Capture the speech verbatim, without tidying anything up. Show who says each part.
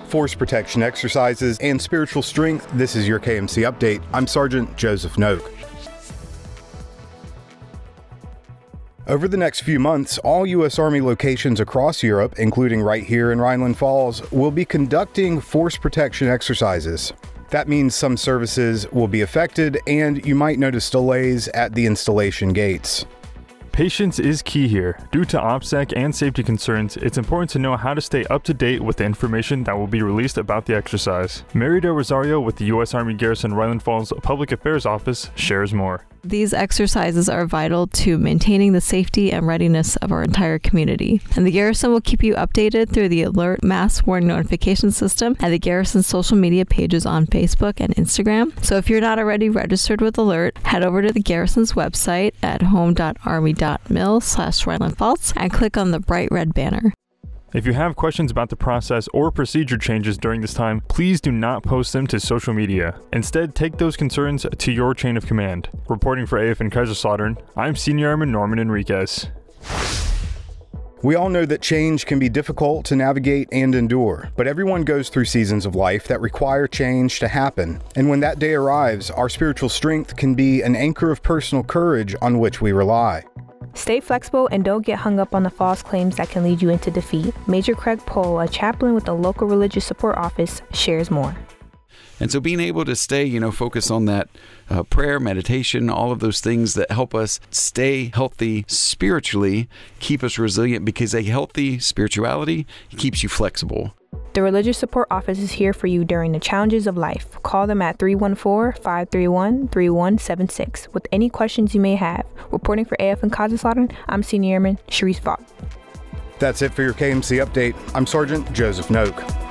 Speaker 1: force protection exercises, and spiritual strength, this is your K M C Update. I'm Sergeant Joseph Noak. Over the next few months, all U S Army locations across Europe, including right here in Rhineland Falls, will be conducting force protection exercises. That means some services will be affected, and you might notice delays at the installation gates.
Speaker 2: Patience is key here. Due to OPSEC and safety concerns, it's important to know how to stay up to date with the information that will be released about the exercise. Mary Del Rosario with the U S Army Garrison Rhineland Falls Public Affairs Office shares more.
Speaker 3: These exercises are vital to maintaining the safety and readiness of our entire community. And the Garrison will keep you updated through the Alert Mass Warning Notification System and the Garrison social media pages on Facebook and Instagram. So if you're not already registered with Alert, head over to the Garrison's website at home dot army dot mil slash Rhineland Falls and click on the bright red banner.
Speaker 2: If you have questions about the process or procedure changes during this time, please do not post them to social media. Instead, take those concerns to your chain of command. Reporting for A F N Kaiserslautern, I'm Senior Airman Norman Enriquez.
Speaker 1: We all know that change can be difficult to navigate and endure, but everyone goes through seasons of life that require change to happen. And when that day arrives, our spiritual strength can be an anchor of personal courage on which we rely.
Speaker 4: Stay flexible and don't get hung up on the false claims that can lead you into defeat. Major Craig Pohl, a chaplain with the local religious support office, shares more.
Speaker 5: And so being able to stay, you know, focus on that uh, prayer, meditation, all of those things that help us stay healthy spiritually, keep us resilient, because a healthy spirituality keeps you flexible.
Speaker 4: The Religious Support Office is here for you during the challenges of life. Call them at three one four, five three one, three one seven six with any questions you may have. Reporting for A F N Kaiserslautern, I'm Senior Airman Sharice Vaught.
Speaker 1: That's it for your K M C Update. I'm Sergeant Joseph Noak.